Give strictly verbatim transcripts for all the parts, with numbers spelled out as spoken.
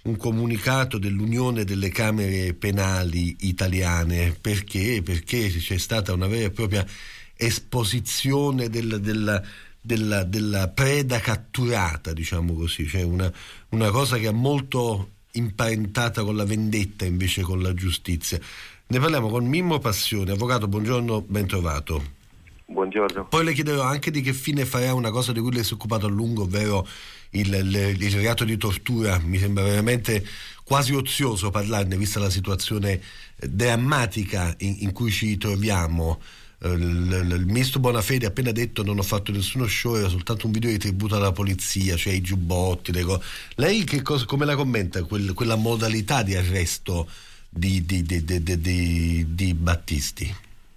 un comunicato dell'Unione delle Camere Penali Italiane. Perché? Perché c'è stata una vera e propria esposizione del, della, della, della preda catturata, diciamo così, cioè una, una cosa che ha molto imparentata con la vendetta invece con la giustizia. Ne parliamo con Mimmo Passione. Avvocato, buongiorno, ben trovato. Buongiorno. Poi le chiederò anche di che fine farà una cosa di cui lei si è occupato a lungo, ovvero il, il, il reato di tortura. Mi sembra veramente quasi ozioso parlarne, vista la situazione drammatica in, in cui ci troviamo. Il, il, il ministro Bonafede ha appena detto: non ho fatto nessuno show, era soltanto un video di tributo alla polizia, cioè i giubbotti, le cose. Lei che cosa, come la commenta quel, quella modalità di arresto di, di, di, di, di, di, di Battisti?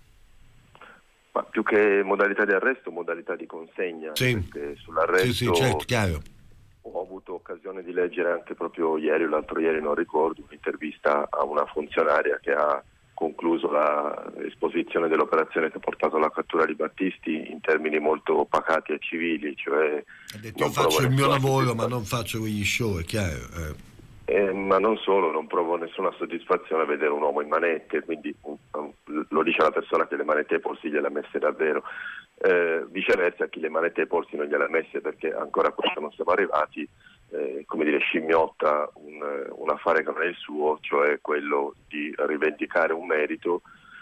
Ma più che modalità di arresto, modalità di consegna. Sì, perché sull'arresto sì, sì, certo, chiaro. Ho avuto occasione di leggere anche proprio ieri o l'altro ieri, non ricordo, un'intervista a una funzionaria che ha concluso l'esposizione dell'operazione che ha portato alla cattura di Battisti in termini molto pacati e civili, cioè ha detto: io faccio il mio lavoro ma non faccio quegli show, è chiaro. Eh. Eh, ma non solo, non provo nessuna soddisfazione a vedere un uomo in manette, quindi um, lo dice la persona che le manette ai polsi gliele ha messe davvero. Eh, viceversa, chi le manette ai polsi non gliele ha messe perché ancora a questo non siamo arrivati, eh, come dire, scimmiotta un, un affare che non è il suo, cioè quello di rivendicare un merito,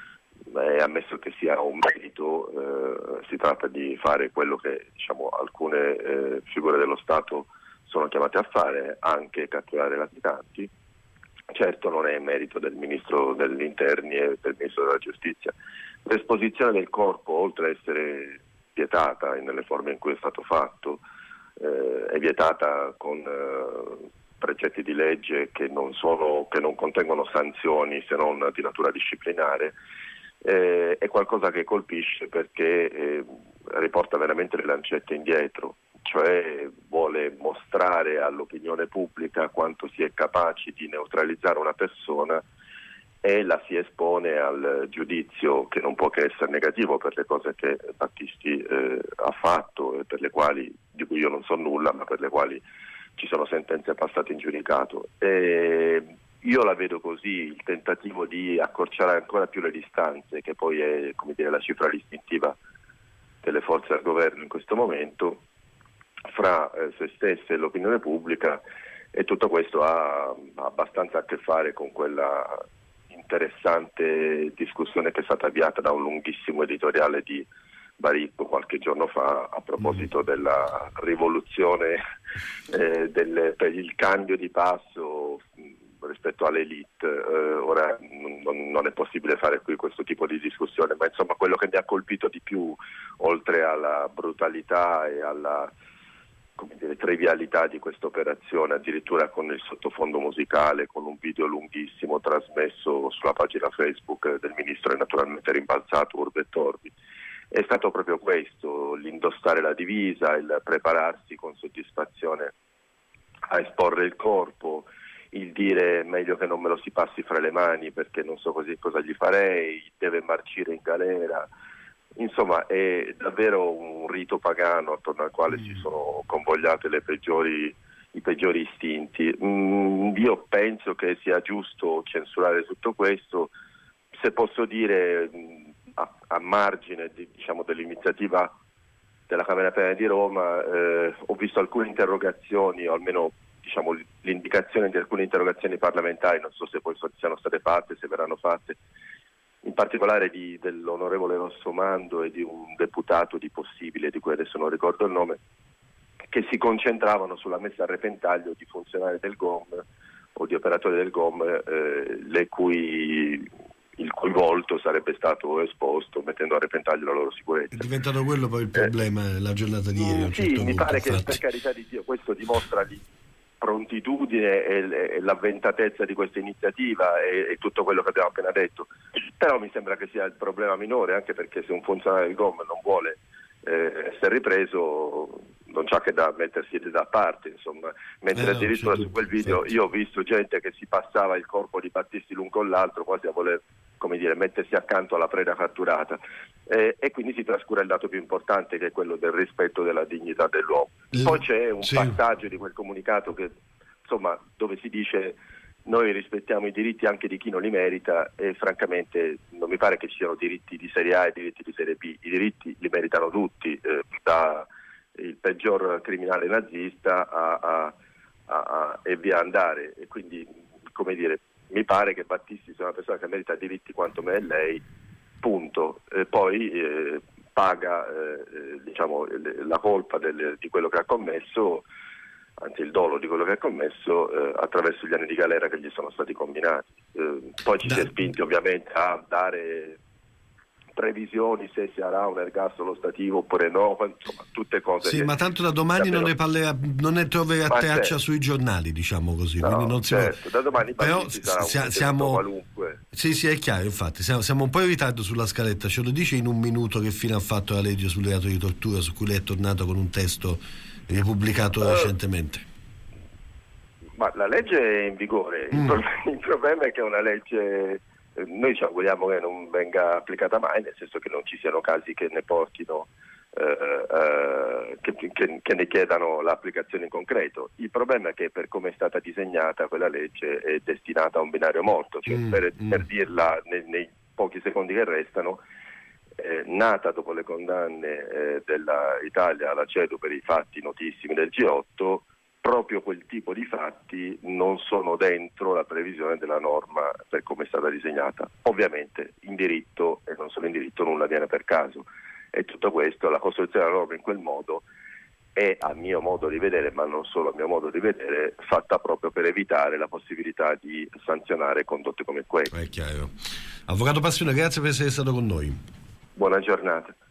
e ammesso che sia un merito, eh, si tratta di fare quello che, diciamo, alcune eh, figure dello Stato sono chiamate a fare, anche catturare latitanti. Certo non è merito del Ministro degli Interni e del Ministro della Giustizia. L'esposizione del corpo, oltre a essere vietata nelle forme in cui è stato fatto, eh, è vietata con eh, precetti di legge che non sono, che non contengono sanzioni se non di natura disciplinare. Eh, è qualcosa che colpisce perché eh, riporta veramente le lancette indietro, cioè vuole mostrare all'opinione pubblica quanto si è capaci di neutralizzare una persona e la si espone al giudizio che non può che essere negativo per le cose che Battisti eh, ha fatto e per le quali, di cui io non so nulla, ma per le quali ci sono sentenze passate in giudicato. E io la vedo così, il tentativo di accorciare ancora più le distanze, che poi è, come dire, la cifra distintiva delle forze del governo in questo momento, fra eh, se stesse e l'opinione pubblica, e tutto questo ha, ha abbastanza a che fare con quella interessante discussione che è stata avviata da un lunghissimo editoriale di Baricco qualche giorno fa a proposito mm. della rivoluzione eh, del, per il cambio di passo rispetto all'elite. Eh, ora non, non è possibile fare qui questo tipo di discussione, ma insomma quello che mi ha colpito di più, oltre alla brutalità e alla, come dire, trivialità di questa operazione, addirittura con il sottofondo musicale, con un video lunghissimo trasmesso sulla pagina Facebook del ministro e naturalmente rimbalzato urbe e torbi, è stato proprio questo: l'indossare la divisa, il prepararsi con soddisfazione a esporre il corpo, il dire meglio che non me lo si passi fra le mani perché non so così cosa gli farei, deve marcire in galera. Insomma, è davvero un rito pagano attorno al quale mm. si sono convogliate le peggiori, i peggiori istinti. Mm, io penso che sia giusto censurare tutto questo. Se posso dire, a, a margine di, diciamo, dell'iniziativa della Camera Penale di Roma, eh, ho visto alcune interrogazioni, o almeno diciamo l'indicazione di alcune interrogazioni parlamentari, non so se poi siano state fatte, se verranno fatte, in particolare di, dell'onorevole Rossomando e di un deputato di Possibile, di cui adesso non ricordo il nome, che si concentravano sulla messa a repentaglio di funzionari del G O M o di operatori del G O M, eh, le cui, il cui volto sarebbe stato esposto, mettendo a repentaglio la loro sicurezza. È diventato quello poi il problema, eh, la giornata di ieri. A un sì, certo mi punto, pare infatti. Che per carità di Dio questo dimostra di prontitudine e, e l'avventatezza di questa iniziativa e, e tutto quello che abbiamo appena detto, però mi sembra che sia il problema minore, anche perché se un funzionario del G O M non vuole eh, essere ripreso non c'ha che da mettersi da parte, insomma, mentre eh no, addirittura su quel video infatti. Io ho visto gente che si passava il corpo di Battisti l'un con l'altro quasi a voler, come dire, mettersi accanto alla preda catturata, eh, e quindi si trascura il dato più importante, che è quello del rispetto della dignità dell'uomo. Poi c'è un sì. passaggio di quel comunicato che insomma, dove si dice noi rispettiamo i diritti anche di chi non li merita, e francamente non mi pare che ci siano diritti di serie A e diritti di serie B. I diritti li meritano tutti, eh, da il peggior criminale nazista a, a, a, a, e via andare. E quindi, come dire, mi pare che Battisti sia una persona che merita diritti quanto me e lei, punto. E poi eh, paga eh, diciamo la colpa del, di quello che ha commesso, anzi il dolo di quello che ha commesso, eh, attraverso gli anni di galera che gli sono stati combinati. Eh, poi ci da. si è spinti ovviamente a dare previsioni se si sarà un ergastolo stativo oppure no, insomma tutte cose. Sì, che, ma tanto da domani non ne, parlerà, non ne troverà traccia certo. sui giornali, diciamo così. No, quindi non certo. si... Da domani però sarà sia, un siamo qualunque. Sì, sì, è chiaro, infatti siamo, siamo un po' in ritardo sulla scaletta. Ce lo dice in un minuto che fine ha fatto la legge sul reato di tortura, su cui lei è tornato con un testo pubblicato uh, recentemente? Ma la legge è in vigore, mm. il, pro- il problema è che è una legge, eh, noi ci auguriamo che non venga applicata mai, nel senso che non ci siano casi che ne portino, eh, eh, che, che, che ne chiedano l'applicazione in concreto. Il problema è che per come è stata disegnata quella legge è destinata a un binario morto, cioè mm. per, mm. per dirla nei, nei pochi secondi che restano, Eh, nata dopo le condanne eh, dell'Italia alla CEDU per i fatti notissimi del G otto, proprio quel tipo di fatti non sono dentro la previsione della norma per come è stata disegnata. Ovviamente in diritto, e non solo in diritto, nulla viene per caso, e tutto questo, la costruzione della norma in quel modo è, a mio modo di vedere, ma non solo a mio modo di vedere, fatta proprio per evitare la possibilità di sanzionare condotte come queste. È chiaro. Avvocato Passione, grazie per essere stato con noi. Buona giornata.